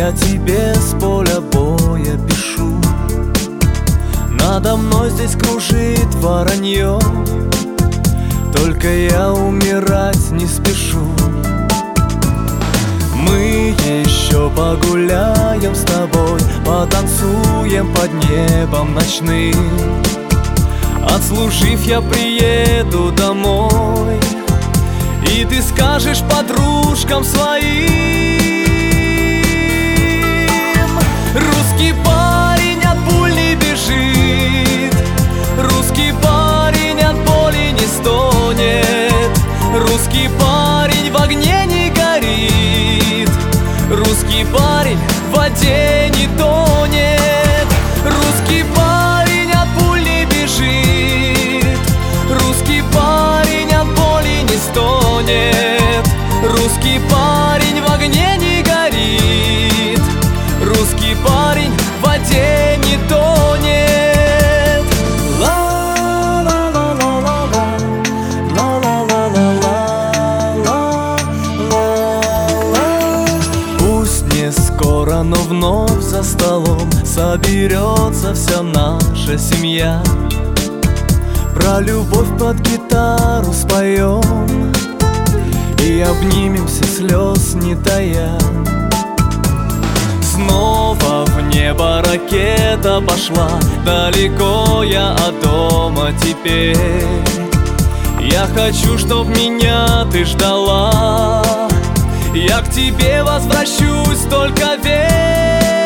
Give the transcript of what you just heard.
я тебе с поля боя пишу. Надо мной здесь кружит воронье, только я умирать не спешу. Мы еще погуляем с тобой, потанцуем под небом ночным. Отслужив, я приеду домой, и ты скажешь подружкам своим: русский парень от пуль не бежит, русский парень от боли не стонет, русский парень в огне не горит, русский парень в воде не тонет, русский парень от пуль не бежит, русский парень от боли не стонет, русский парень в огне не горит, русский парень в воде не тонет. Пусть не скоро, но вновь за столом соберется вся наша семья. Про любовь под гитару споем и обнимемся, слез не тая. Снова в небо ракета пошла, далеко я от дома теперь. Я хочу, чтоб меня ты ждала, я к тебе возвращусь, только верь.